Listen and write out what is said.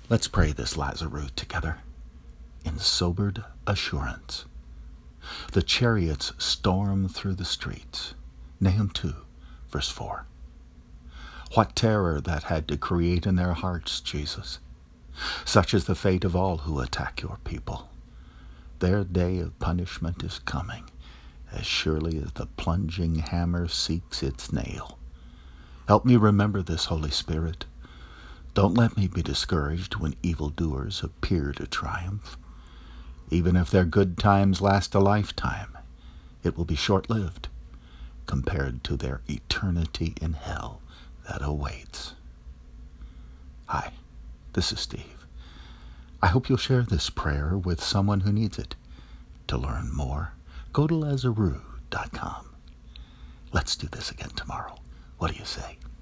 Let's pray this Lazarus together in sobered assurance. The chariots storm through the streets. Nahum 2, verse 4. What terror that had to create in their hearts, Jesus. Such is the fate of all who attack your people. Their day of punishment is coming, as surely as the plunging hammer seeks its nail. Help me remember this, Holy Spirit. Don't let me be discouraged when evildoers appear to triumph. Even if their good times last a lifetime, it will be short-lived compared to their eternity in hell that awaits. Hi, this is Steve. I hope you'll share this prayer with someone who needs it. To learn more, go to Lazarus.com. Let's do this again tomorrow. What do you say?